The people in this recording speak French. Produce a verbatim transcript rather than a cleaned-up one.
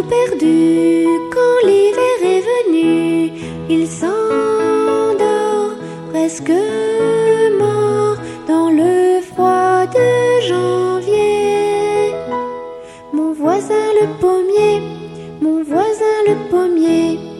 tout perdu quand l'hiver est venu. Il s'endort presque mort dans le froid de janvier. Mon voisin le pommier, mon voisin le pommier,